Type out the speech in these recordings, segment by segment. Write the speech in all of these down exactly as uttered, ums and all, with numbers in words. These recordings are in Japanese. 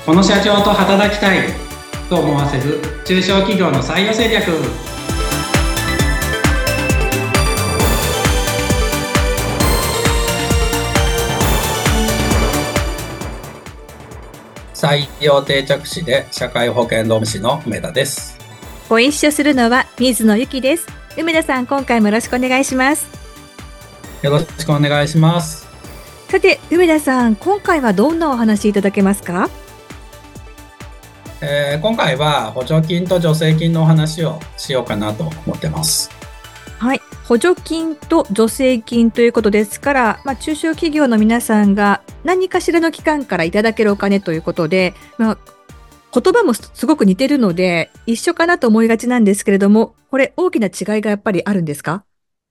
この社長と働きたいと思わせる中小企業の採用戦略。 採用定着士で社会保険労務士の梅田です。 ご一緒するのは水野由紀です。梅田さん、今回もよろしくお願いします。 よろしくお願いします。 さて、梅田さん、今回はどんなお話いただけますか？ えー、今回は補助金と助成金のお話をしようかなと思ってます。 はい、補助金と助成金ということですから、まあ、中小企業の皆さんが何かしらの機関からいただけるお金ということで、まあ、言葉もすごく似てるので一緒かなと思いがちなんですけれども、これ大きな違いがやっぱりあるんですか？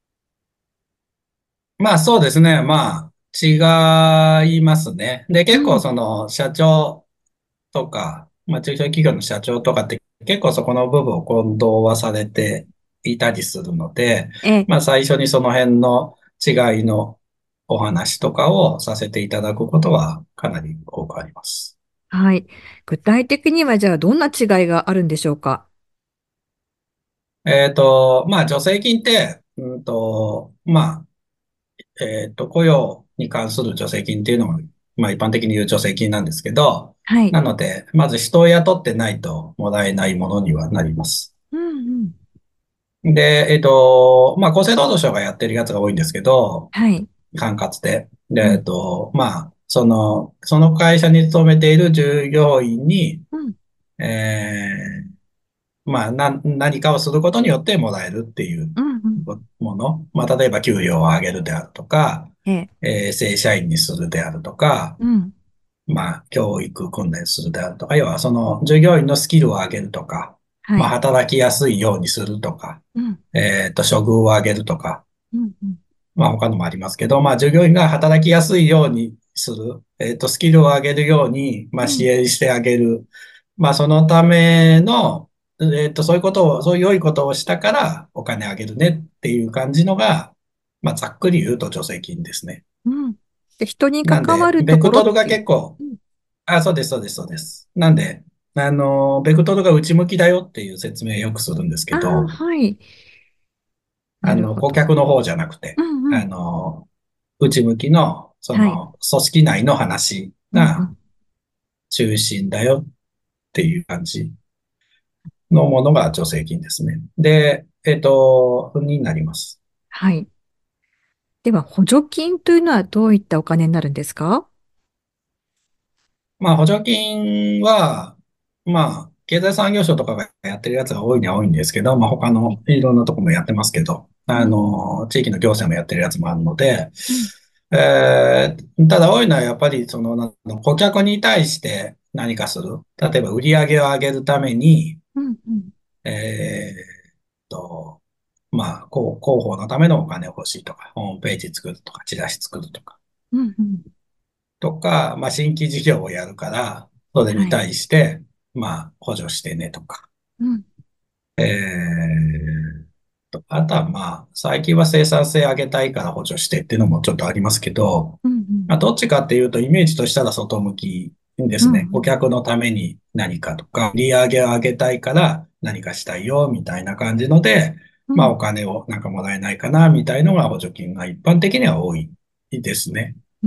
まあそうですね。まあ違いますね。で、結構うん、 その社長とか、まあ中小企業の社長とかって結構そこの部分を混同はされていたりするので、 ええ、 まあ最初にその辺の違いのお話とかをさせていただくことはかなり多くあります。 はい。具体的にはじゃあどんな違いがあるんでしょうか？ えっと、まあ助成金って、うんと、まあ、えっと、雇用に関する助成金っていうのが、まあ一般的に言う助成金なんですけど、 はい。 なので、まず人を雇ってないともらえないものにはなります。 うんうん。 で、えっと、まあ厚生労働省がやってるやつが多いんですけど、 はい。 管轄で。で、えっうん。 と、まあ、その、その会社に勤めている従業員に、 うん。 えーまあ、な、何かをすることによってもらえるっていううんうん。 もの。まあ、例えば給料を上げるであるとか、 ええ。 えー正社員にするであるとか、 うん。 まあ、教育訓練するであるとか、要はその従業員のスキルを上げるとか、まあ、 はい。 働きやすいようにするとか、 うん。 えっと、処遇を上げるとか、 うんうん。 まあ、他のもありますけど、まあ、従業員が働きやすいようにする、えっと、スキルを上げるように、まあ、支うん。 援してあげる。まあ、そのための、えっと、そういうことを、そういう良いことをしたからお金あげるねっていう感じのが、まあ、ざっくり言うと助成金ですね。 うん。で、人に関わなんで、 るところベクトルがっていう。 結構、 うん。 あ、そうです、そうです、そうです。なんで、あの、ベクトルが内向きだよっていう説明をよくするんですああ、 けど、 はい。なあの、顧るほど。 客の方じゃなくて、あうんうん。 の、内向きの、そはい。 の、組織内の話がうんうん。 中心だよっていう感じのものが助成金ですね。で、えっと、になります。 はい。では、補助金というのはどういったお金になるんですか？ まあ、補助金は、まあ、経済産業省とかがやってるやつが多いには多いんですけど、まあ、他はい。 のいろんなとこもやってますけど、あうん。 の、地域の行政もやってるやつもあるので、 うん。 えーただ多いのはやっぱり、その、なん顧客に対して何かする。例えば、売り上げを上げるために、 うん。うん。 えーっと、まあ、こう広報のためのお金欲しいとか、ホームページ作るとか、チラシ作るとか、 うん。うん。ととか、まあ、新規事業をやるから、それにはい。 対して、まあ、補助してねとか。 うん。 えーと、あとはまあ、最近は生産性上げたいから補助してっていうのもちょっとありますけど、 うん。 まあ、どっちかっていうと、イメージとしたら外向きでうん。うすね。顧ん。 客のために何かとか、売り上げを上げたいから何かしたいよ、みたいな感じので、まあ、 うん。 お金をなんかもらえないかな、みたいのが補助金が一般的には多いですね。 うん。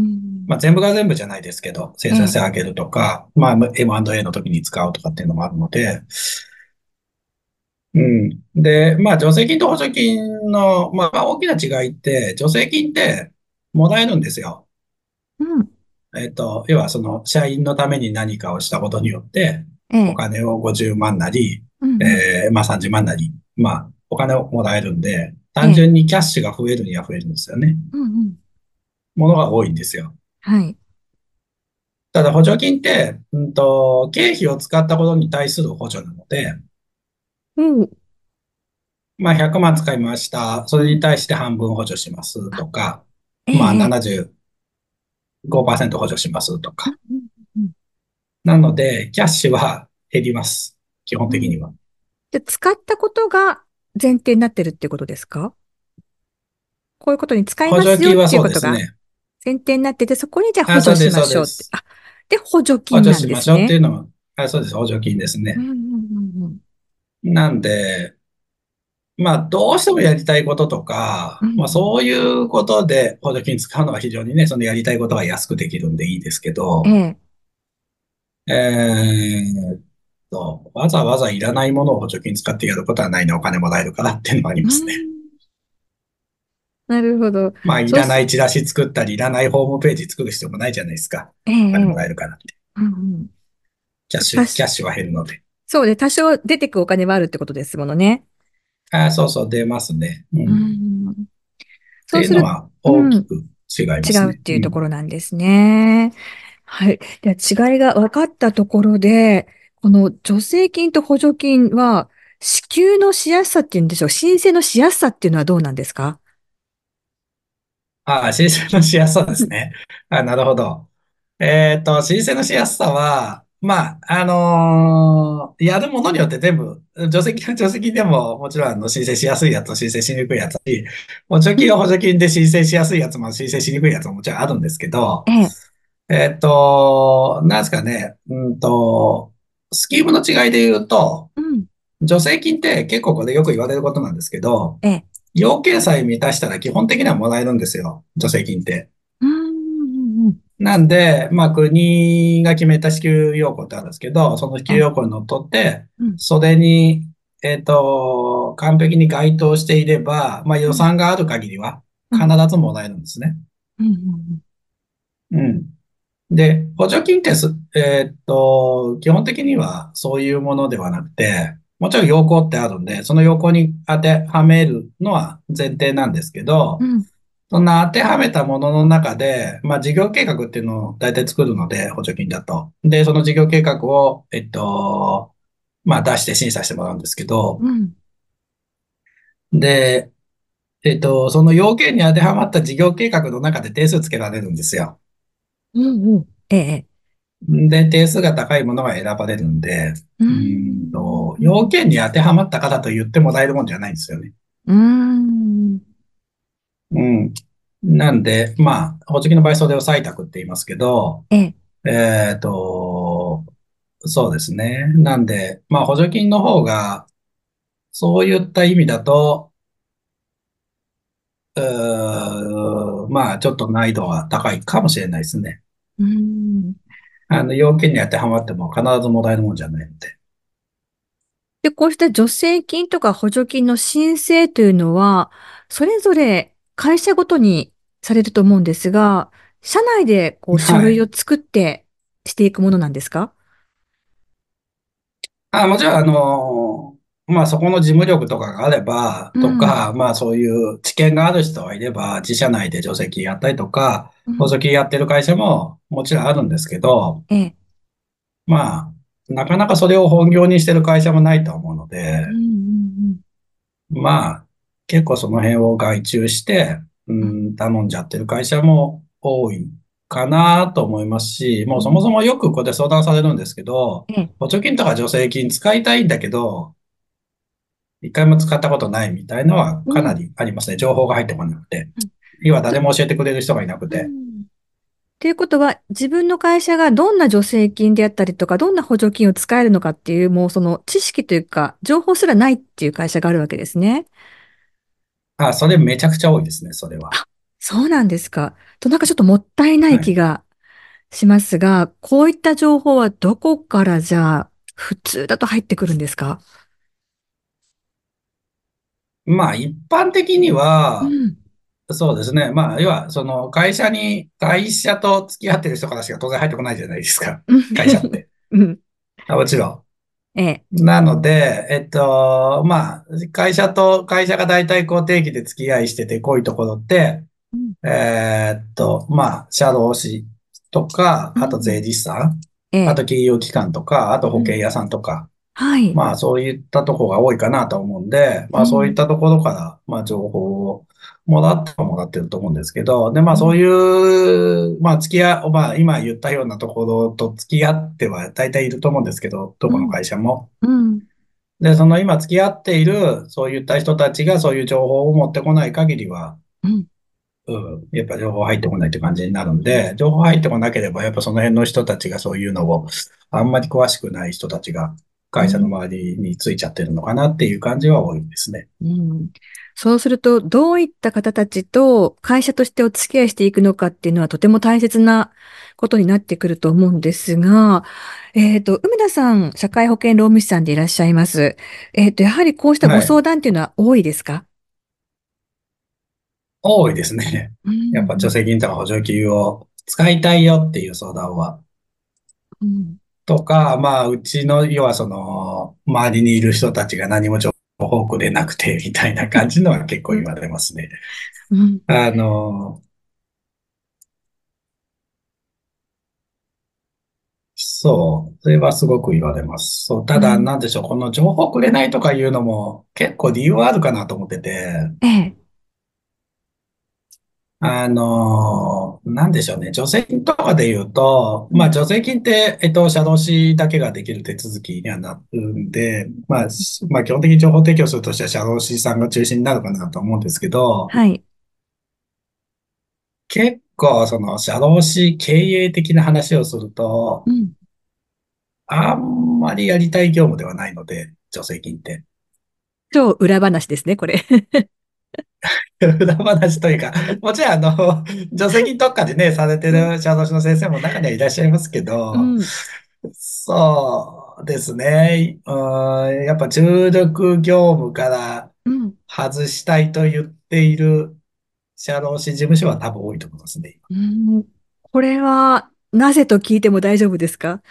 まあ、全部が全部じゃないですけど、生産ええ。 性上げるとか、まあ、エムアンドエー の時に使うとかっていうのもあるので、うん。で、まあ、助成金と補助金の、まあ、大きな違いって、助成金ってもらえるんですよ。 うん。 えっと、要はその、社員のために何かをしたことによって、おええ。 金をごじゅうまんなり、 うん。うん。 えー、まあさんじゅうまんなり、まあ、お金をもらえるんで、単ええ。 純にキャッシュが増えるには増えるんですよね。 うん。うん。 ものが多いんですよ。 はい。 ただ補助金って、うんと、経費を使ったことに対する補助なので、 うん。 まあひゃくまん使いました。そうん。 れに対して半分補助しますあ、 とか、 ええ。 まあええ。 ななじゅうごパーセント補助しますとか。 うん。うん。うん。 なので、キャッシュは減ります。基本うん。 的には。 で、使ったことが前提になってるってことですか？こういうことに使い補ますよっ助金はそうていうことがですね。 前提になってて、そこにじゃあ補あ、 助しそうです、 ましょうって。 そうです。 あ、 で、補助補助金なんしましょうってですね。 いうのは、あ、そうです、補助金ですね。 うんうんうんうん。 なんで、まあ、どうしてもやりたいこととか、まあ、 うんうん。 そういうことで補助金使うのは非常にね、そのやりたいことが安くできるんでいいですけど、 ええ。 えーっと、わざわざいらないものを補助金使ってやることはないね、お金もらえるからっていうのがありうますね。 ん。なるほど。 まあ、いそうす、 らないチラシ作ったり、いらないホームページ作る必要もないじゃないですか。 ええ、 お金もええ。 らえるからって。 うんうん。 キャッシュ、キたし、 ャッシュは減るので。 そうで、多少出てくお金はあるってことですものね。 あ、そうそう、出ますね。ううん。っん。 てそうする、 いうのは大うん。 きく違いま違うっすね。うん。 ていうところなんですね。はい。では違いが分かったところで、この助成金と補助金は、支給のしやすさっていうんでしょう、申請のしやすさっていうのはどうなんですか？ ああ、申請のしやすさですね。あ、なるほど。えっと、申請のしやすさは、まあ、あのーやるものによって全部、助成金は助成金でも、もちろんあの申請しやすいやつと申請しにくいやつし、補助金は補助金で申請しやすいやつも申請しにくいやつももちろんあるんですけど、 ええ。 えっと、なんですかね、うんと、スキームの違いで言うと、 うん。 助成金って結構これよく言われることなんですけど、 ええ。 要件さえ満たしたら基本的にはもらえるんですよ、助成金って。 うんうんうん。 なんで、まあ国が決めた支給要項ってあるんですけど、その支給ええ。 要項にのっとって、 うん。 それに、えっと、完璧に該当していれば、まあ予うん。 算がある限りは必うん。 ずもらえるんですね。 うんうんうん。で、補助金ってす、えっと、基本的にはそういうものではなくて、もちろん要項ってあるんで、その要項に当てはめるのは前提なんですけど、 うん。 そんな当てはめたものの中で、まあ事業計画っていうのを大体作るので、補助金だと。で、その事業計画を、えっと、まあ出して審査してもらうんですけど、 うん。 で、えっと、その要件に当てはまった事業計画の中で点数つけられるんですよ。 うんうん。ええ。 で、点数が高いものが選ばれるんで、 ううーんん。 と、要件に当てはまったからと言ってもらえるもんじゃないんですよね。 うん。 うん。なんで、まあ、補助金の場合それを採択って言いますけど、 ええ。 えっと、そうですね。なんで、まあ補助金の方が、そういった意味だと、うーまあちょっと難易度が高いかもしれないですね。 うん。 あの、要件に当てはまっても必ずもらえるもんじゃないので。 で、こうした助成金とか補助金の申請というのは、それぞれ会社ごとにされると思うんですが、社内でこう書はい。 類を作ってしていくものなんですか？ あ、もちろん、あの、まあそこの事務力とかがあれば、 うん。 とか、まあそういう知見がある人がいれば、自社内で助成金やったりとか、 うん。 補助金やってる会社ももちろんあるんですけど、 ええ。 まあ、なかなかそれを本業にしてる会社もないと思うので、 うんうんまあ、結構その辺を外注して、ううん。 ん、頼んじゃってる会社も多いかなと思いますし、もうそもうん。 そもよくここで相談されるんですけど、 ええ。 補助金とか助成金使いたいんだけど、一回も使ったことないみたいのはうん。 かなりありますね。情報が入ってこなくて。 うん。 要はと、 誰も教えてくれる人がいなくうて。 ん。ということは、自分の会社がどんな助成金であったりとか、どんな補助金を使えるのかっていう、もうその知識というか、情報すらないっていう会社があるわけですね。 あ、それめちゃくちゃ多いですね、それは。 あ、そうなんですか。と、なんかちょっともったいないはい。 気がしますが、こういった情報はどこからじゃあ、普通だと入ってくるんですか？ まあ、一般的には、 うん。 そうですね。まあ、要は、その会社に、会社と付き合ってる人からしか当然入ってこないじゃないですか。 うん。 会社って。 うん。 あ、もちろええ。 ん。なので、えっと、まあ、会社と会社が大体こう定期で付き合いしてて、こういうところって、 うん。 えーっと、まあ、社労士とか、あと税うん。 理士さん、 ええ。 あと金融機関とか、あとうん。 保険屋さんとか、 はい。 まあ、そういったところが多いかなと思うんで、まあ、そういっうん。 たところから、まあ、情報をもらってはもらってると思うんですけど、で、まあ、そううん。 いう、まあ、付き合い、まあ、今言ったようなところと付き合っては大体いると思うんですけど、どこのうん。 会社も。 うん。 で、その今付き合っている、そういった人たちがそういう情報を持ってこない限りは、 うん。 うん、やっぱ情報入ってこないって感じになるんで、情報入ってこなければ、やっぱその辺の人たちがそういうのを、あんまり詳しくない人たちが会社のうん。 周りについちゃってるのかなっていう感じは多いですね。 うん。そうすると、どういった方たちと会社としてお付き合いしていくのかっていうのはとても大切なことになってくると思うんですが、えっと、梅田さん、社会保険労務士さんでいらっしゃいます。えっと、やはりこうしたごはい。 相談っていうのは多いですか？ 多いですね。 うやっぱ助ん。 成金とか補助金を使いたいよっていう相談は。 うん。 とか、まあ、うちの、要はその、周りにいる人たちが何も情報くれなくて、みたいな感じのは結構言われますね。 うん。 あの、そう。それはすごく言われます。そう。ただ、 うん。 なんでしょう。この情報くれないとかいうのも結構理由はあるかなと思ってて、 ええ。 あの、なんでしょうね。助成金とかで言うと、 うん。 まあ助成金って、えっと、社労士だけができる手続きにはなるんで、まあ、しまあ基本的に情報提供するとしては社労士さんが中心になるかなと思うんですけど、 はい。 結構その社労士経営的な話をすると、 うん。 あんまりやりたい業務ではないので、助成金って。 超裏話ですね、これ。 裏話というか、もちろんあの、助成金特化でね、されてうん。 る社労士の先生も中にはいらっしゃいますけど、 うん。 そうですね。うん、やっぱ注力業務からうん。 外したいと言っている社労士事務所は多分多いと思いますね。 うん。これは、なぜと聞いても大丈夫ですか？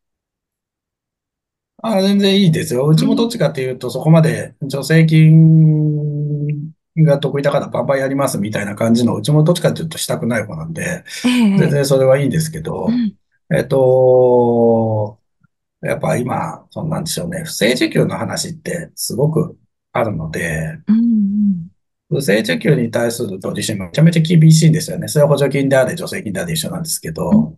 あ、全然いいですよ。ううん。 ちもどっちかっていうと、そこまで助成金が得意だからバンバンやりますみたいな感じの、うちもどっちかっていうとしたくない方なんで、 ええ。 全然それはいいんですけど、 うん。 えっと、やっぱ今、そんなんでしょうね。不正受給の話ってすごくあるので、 うん。 不正受給に対する取り締まりめちゃめちゃ厳しいんですよね。それは補助金であれ、助成金であれ一緒なんですけうん。 ど。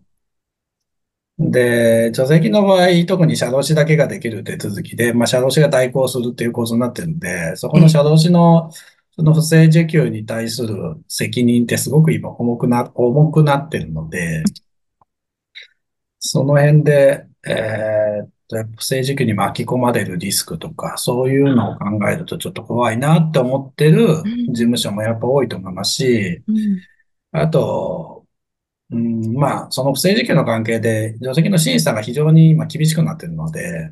で、助成金の場合、特に社労士だけができる手続きで、まあ、社労士が代行するっていう構造になってるんで、そこええ。 の社労士のその不正受給に対する責任ってすごく今重くな、重くなってるので、その辺で、えーっと、不正受給に巻き込まれるリスクとか、そういうのを考えるとちょっと怖いなって思ってるうん。 事務所もやっぱ多いと思いますし、 うん。 あと、うん、まあ、その不正受給の関係で、助成金の審査が非常に今厳しくなっているので、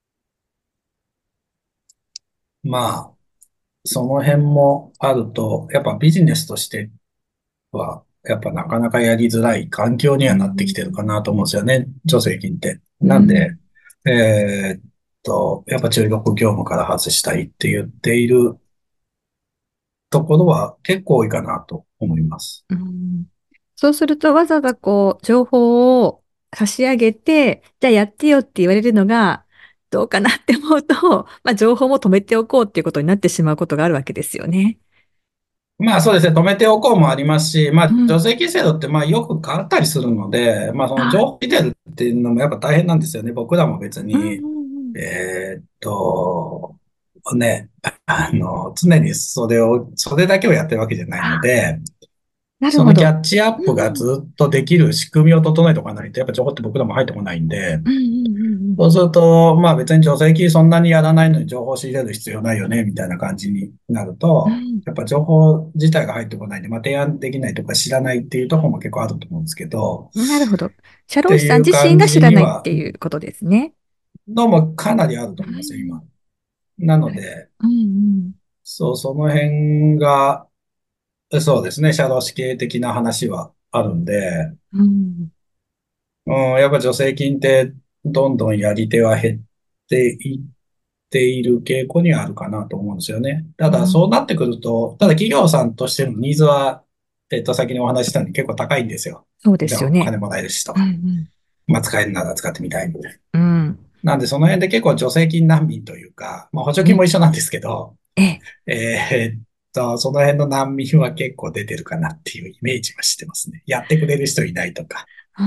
まあ、その辺もあると、やっぱビジネスとしては、やっぱなかなかやりづらい環境にうはなってきてるかん。 なと思うんですよね、助成金って。 うなんで、 ん。 えーっと、やっぱ注力業務から外したいって言っているところは結構多いかなと思います。 うん。そうすると、わざわざこう、情報を差し上げて、じゃあやってよって言われるのが、どうかなって思うと、まあ、情報も止めておこうっていうことになってしまうことがあるわけですよね。 まあそうですね、止めておこうもありますし、まあうん。 助成金制度ってまあよく変わったりするので、まあその情あ、 報見てるっていうのもやっぱ大変なんですよね。僕らも別うん。 に、 うん。 えーっと、ね、あの、常にそれを、それだけをやってるわけじゃないのあ、 で、そのキなるほど。 ャッチアッうん。 プがずっとできる仕組みを整えておかないと、やっぱ情報って僕らも入ってこないんで、 うん。うん。うん。 そうすると、まあ別に助成金そんなにやらないのに情報を仕入れる必要ないよね、みたいな感じになると、 うん。 やっぱ情報自体が入ってこないんで、まあ提案できないとか知らないっていうところも結構あると思うんですけど、 うん。なるほど。社って労士さんいう感自身が知じには、 らないっていうことですね。 どうもかなりあるとう思いますよ、 ん。 今。なので、 うん。 そう、その辺が、そうですね、社労士系的な話はあるんで、 うん。 うん、やっぱ助成金ってどんどんやり手は減っていっている傾向にはあるかなと思うんですよね。ただ、そううん。 なってくると、ただ企業さんとしてのニーズは、えっと、先にお話ししたように結構高いんですよ。 そうでじゃあ、 すよね。 お金もらえるしとうん。うか。 ん。 まあ、使えるなら使ってみたいので。 うん。 なんで、その辺で結構助成金難民というか、まあ、補助金もうん。 一緒なんですけど、 ええ。 えーっと、その辺の難民は結構出てるかなっていうイメージはしてますね。やってくれる人いないとか。 うん。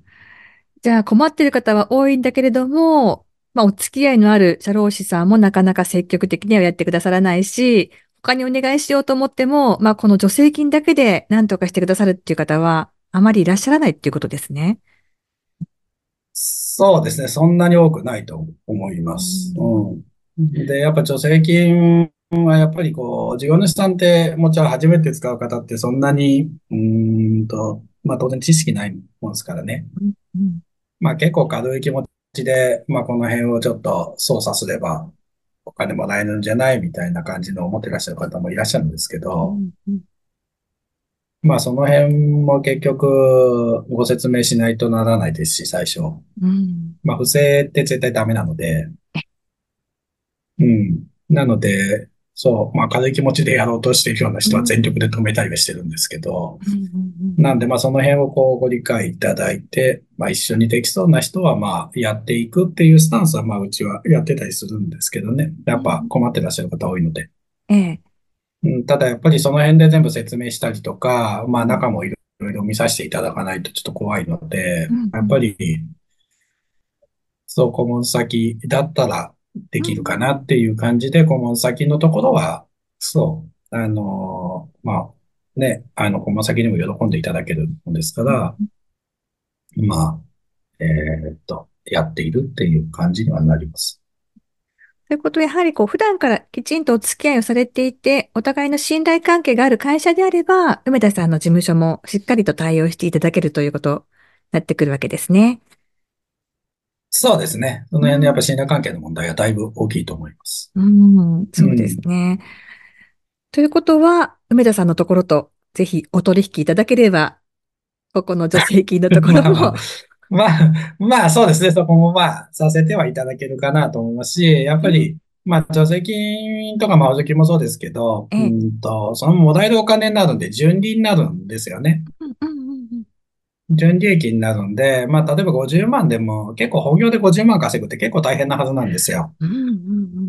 じゃあ困っている方は多いんだけれども、まあお付き合いのある社労士さんもなかなか積極的にはやってくださらないし、 他にお願いしようと思っても、まあ、この助成金だけで何とかしてくださるっていう方は、あまりいらっしゃらないっていうことですね。 そうですね。そんなに多くないと思いうます。 ん。 うん。で、やっぱ助成金はやっぱりこう、事業主さんってもちろん初めて使う方ってそんなに、うーんと、まあ当然知識ないもんですからね。 うんうんまあ結構軽い気持ちで、まあこの辺をちょっと操作すればお金もらえるんじゃないみたいな感じの思ってらっしゃる方もいらっしゃるんですけど、 うんうんまあその辺も結局ご説明しないとならないですし、最初。 うんまあ不正って絶対ダメなので、うん。なので、そう、まあ軽い気持ちでやろうとしているような人は全力で止めたりはしてるんですけど、 うんうんなんでまあその辺をこうご理解いただいて、まあ一緒にできそうな人はまあやっていくっていうスタンスはまあうちはやってたりするんですけどね。やっぱうん。 困ってらっしゃる方多いので。 ええ。 うん、ただやっぱりその辺で全部説明したりとか、まあうん中もいろいろ見させていただかないとちょっと怖いので、 うんうん。 やっぱりそう顧問先だったらでうんきるかなっていう感じで顧問先のところは、そう、あのまあね、あの顧問先にも喜んでいただけるもんですかうん。 ら、まあ、えーっと、やっているっていう感じにはなります。 ということは、やはりこう、普段からきちんとお付き合いをされていて、お互いの信頼関係がある会社であれば、梅田さんの事務所もしっかりと対応していただけるということになってくるわけですね。 そうですね。その辺でやっぱうん。 信頼関係の問題はだいぶ大きいと思います。 うん、そうですうん。 ね。ということは、梅田さんのところとぜひお取引いただければ、ここの助成金のところまあまあ、 も、 まあ、まあそうですね。そこもまあ、させてはいただけるかなと思いますし、やっうん、 ぱり、まあ、助成金とか、まあ、補助金もそうですけど、うええ、 んと、そのもらえるお金になるんで、純利になるんですよね。 うん、うん、うん、 純利益になるんで、まあ、例えばごじゅうまんでも、結構本業でごじゅうまん稼ぐって結構大変なはずなんですよ。 うん、うん、うん、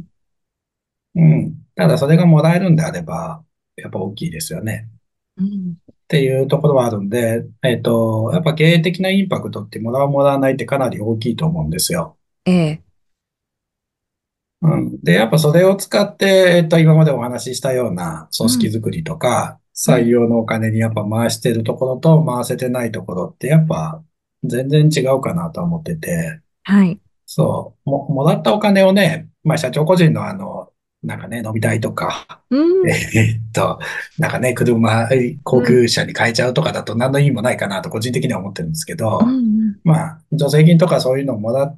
うん。ただ、それがもらえるんであれば、やっぱ大きいですよね。 うん、 っていうところはあるんで、えっと、やっぱ経営的なインパクトってもらうもらわないってかなり大きいと思うんですよ。 ええ、 うん。で、やっぱそれを使って、えっと、今までお話ししたような組織うん、 づくりとか、 うん、 採用のお金にやっぱ回してるところと回せてないところって、やっぱ全然違うかなと思ってて、 はい、 そう、も、もらったお金をね、まあ社長個人のあの、なんかね、飲み代とか、 うえん、 っと、なんかね、車、高うん、 級車に変えちゃうとかだと何の意味もないかなと個人的には思ってるんですけうん、うど、 ん、 まあ、助成金とかそういうのをもらって、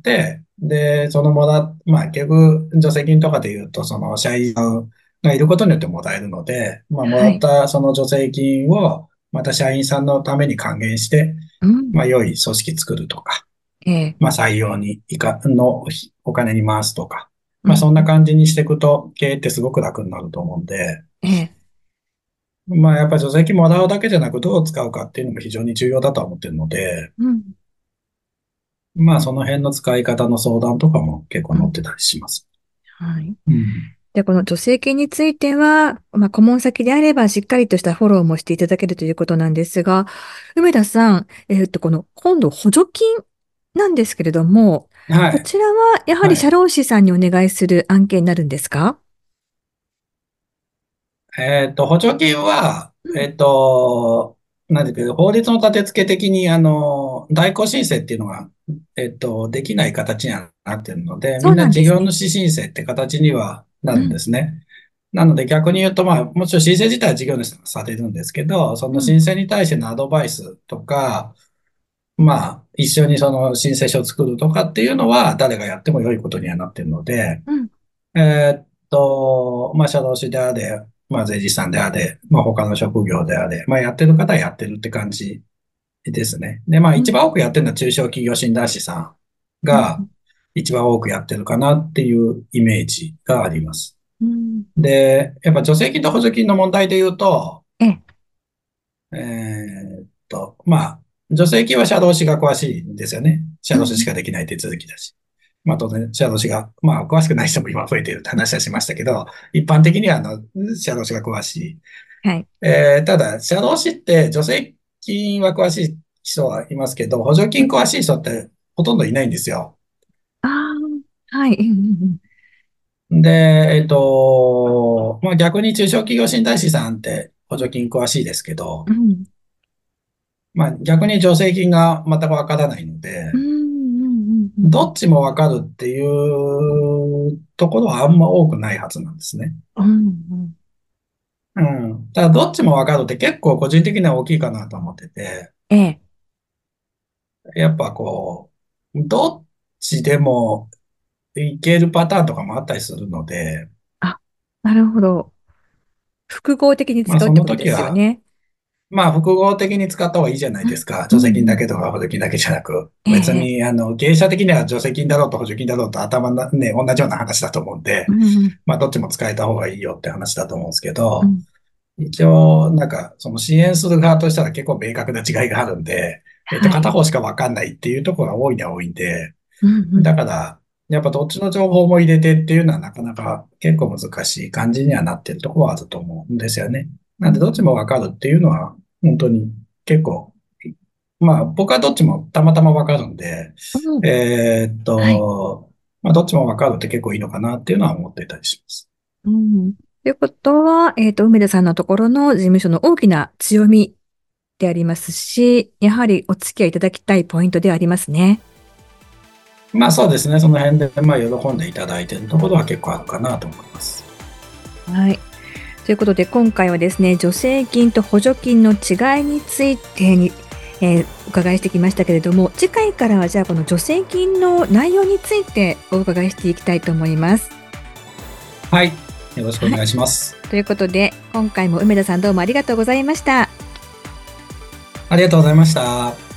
で、そのもら、まあ結局、助成金とかで言うと、その社員がいることによってもらえるので、まあもらっはい、 たその助成金を、また社員さんのために還元して、 うん、 まあ良い組織作るとか、 ええ、 まあ採用にいか、のお金に回すとか、まあそんなうん、 感じにしていくと、経営ってすごく楽になると思うんで、 ええ、 まあやっぱり助成金もらうだけじゃなくどう使うかっていうのも非常に重要だとは思ってるので、 うん、 まあその辺の使い方の相談とかも結構うん、 載ってたりします。 はい。 うん。 で、この助成金については、まあ、顧問先であればしっかりとしたフォローもしていただけるということなんですが、梅田さん、えっと、この今度補助金なんですけれども、 はい。 こちらはやはりはい。 社労士さんにお願いする案件になるんですか？ えっと、補助金は、 うん。 えっと、なんていうか、法律の立て付け的に、あの、代行申請っていうのが、えっと、できない形にはなっているので、 そうみんななんですね。 事業主申請って形にはなるんでうん、 すね。なので逆に言うと、まあ、もちろん申請自体は事業主さんがされるんですけど、そうん、 の申請に対してのアドバイスとか、まあ、一緒にその申請書を作るとかっていうのは、誰がやっても良いことにはなっているので、 うん、 えーっと、まあ、社労士であれ、まあ、税理士さんであれ、まあ、他の職業であれ、まあ、やってる方はやってるって感じですね。で、まあ、 うん、 一番多くやってるのは中小企業診断士さんうん、 が一番多くやってるかなっていうイメージがあります。 うん。 で、やっぱ助成金と補助金の問題で言うと、 ええ、 えーっと、まあ、助成金は社労士が詳しいんですよね。社労士しうん、 かできない手続きだし。まあ当然、社労士が、まあ詳しくない人も今増えているって話はしましたけど、一般的にはあの、社労士が詳しい。 はい。 えー、ただ、社労士って助成金は詳しい人はいますけど、補助金詳しい人ってほとんどいないんですよ。 ああ、はい。うん、うん、 で、えっと、まあ逆に中小企業診断士さんって補助金詳しいですけど、 うん。 まあ逆に助成金が全くわからないので、 うん。うん。うん。 どっちもわかるっていうところはあんま多くないはずなんですね。 うん。うん。 うん。ただどっちもわかるって結構個人的には大きいかなと思ってて、 ええ。 やっぱこう、どっちでもいけるパターンとかもあったりするので、 あ、なるほど。複合的にまあその使うってことで時は、 すよね。 まあ複合的に使った方がいいじゃないですか。 うん。 助成金だうん。 けとか補助金だけじゃなく。 ええ。 別に、あの、経営者的には助成金だろうと補助金だろうと頭のね、同じような話だと思うんで、 うん。 まあどっちも使えた方がいいよって話だと思うんですけど、 うん。 一応、なんか、その支援する側としたら結構明確な違いがあるんで、えっと、 はい。 片方しかわかんないっていうところが多いには多いんで、 うん。うん。 だから、やっぱどっちの情報も入れてっていうのはなかなか結構難しい感じにはなってるところはあると思うんですよね。なんでどっちもわかるっていうのは本当に結構、まあ僕はどっちもたまたまわかるんで、 うん。 えーっはい。 と、まあどっちもわかるって結構いいのかなっていうのは思っていたりします。 うん。ということは、えっと、梅田さんのところの事務所の大きな強みでありますし、やはりお付き合いいただきたいポイントでありますね。 まあそうですね、その辺でまあ喜んでいただいているところは結構あるかなと思います。 はい。ということで、今回はですね、助成金と補助金の違いについてに、えー、お伺いしてきましたけれども、次回からはじゃあこの助成金の内容についてお伺いしていきたいと思います。 はい。よろしくおはい。 願いします。 ということで、今回も梅田さんどうもありがとうございました。 ありがとうございました。